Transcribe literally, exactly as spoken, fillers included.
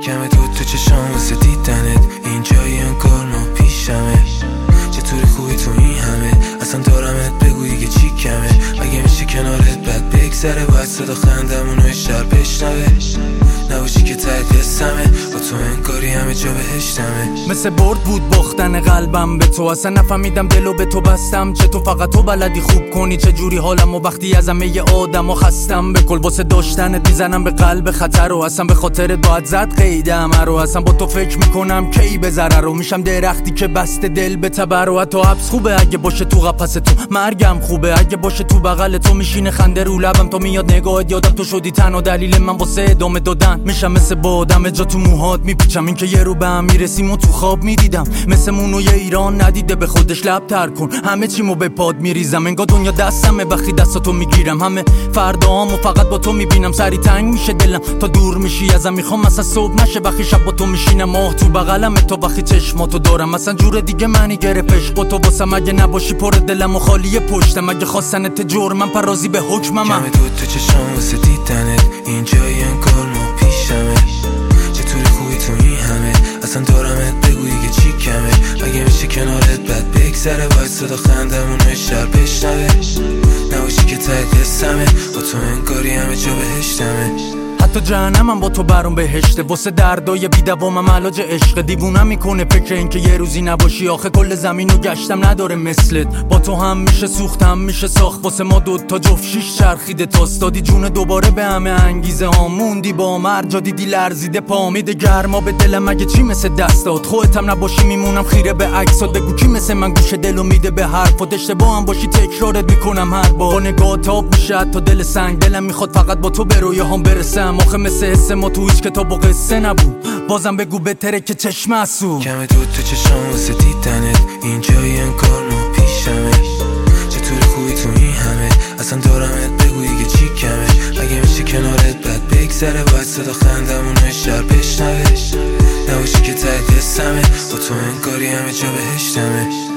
کمه دود تو چشام واسه دیدنت، اینجایی انگار ما پیشمه. چطوری خوبی تو این همه، اصلا دارمت بگو دیگه چی کمه. مگه میشه کنارت بد بگذره، باید صدا خندمونو شهر بشنوه. نباشی که ته قصه‌مه، با تو انگاری همه جا بهشتمه. مثل برد بود باختن قلبم به تو، اصلا نفهمیدم دلو به تو بستم. چه تو فقط تو بلدی خوب کنی، چه جوری حالم و وقتی از همه آدم و خستم. به کل واسه داشتنت میزنم به قلب خطر و اصلا به خاطر باید زد قیدم رو. اصلا با تو فکر میکنم کی به ضرر رو، میشم درختی که بسته دل به تبر و حتی حبس خوبه اگه باشه تو قفس تو، مرگم خوبه اگه باشه تو بغل تو. میشینه خنده رو لبم تو میاد نگاهت، یادم تو شدی تنها دلیل من واسه ادامه دادن. میشم مثل بادم جا تو موهات میپیچم، این که یه رو به هم میرسیم و تو خواب میدیدم. مثل مونوی ایران ندیده به خودش لب تر کن، همه چیمو به پاد میریزم. انگار دنیا دستمه وقتی دستاتو میگیرم، همه فرداهامو فقط با تو میبینم. سری تنگ میشه دلم تا دور میشی ازم، میخوام مثلا صبح نشه وقتی شب با تو میشینم. ماه تو بغلمه تا وقتی چشماتو دارم، مثلا جور دیگه منی گرفتش با تو واسم. اگه نباشی پر دلم و خالی پشتم، اگه خواستنت جرمم پرازی به حکمم. کمه دود تو چشام واسه دیدنت، اینجایی انگار ما پیشمه. چطوری خوبی تو این همه، اصلا دارمت بگو دیگه چی کمه. مگه میشه کنارت بد بگذره، باید صدا خندمونو شهر بشنوه. نباشی که ته قصه‌مه، با تو انگاری همه جا بهشتمه. حتی جهنمم با تو برام بهشته، واسه دردای بی‌دوامم علاج عشق. دیوونم میکنه فکر این که یه روزی نباشی، آخه کل زمینو گشتم نداره مثلت. با تو هم میشه سوختم میشه ساخت، واسه ما دوتا جفت شیش چرخیده تاست. دادی جون دوباره به همه انگیزه ها، موندی با مرجا دیدی لرزیده پا. میده گرما به دلم مگه چی مثل دستات، خودتم نباشی میمونم خیره به عکسات. بگو کی مثل من گوش دلو میده به حرفات، اشتباه هم باشی تکرارت میکنم هر بار. با نگاه تاب میشه تا دل سنگ، دلم میخواد فقط با تو به رویاهام برسم. آخه مثل حس ما تو هیچ کتاب و قصه نبود، بازم بگو بهتره که چشم اسو. کمه دود تو چشام واسه دیدنت، اینجایی انگار ما پیشمه. چطوری خوبی تو این همه، اصلا دارمت بگو دیگه چی کمه. مگه میشه کنارت بد بگذره، باید صدا خندمونو شهر بشنوه. نباشی که ته قصه‌مه، با تو انگاری همه جا بهشتمه.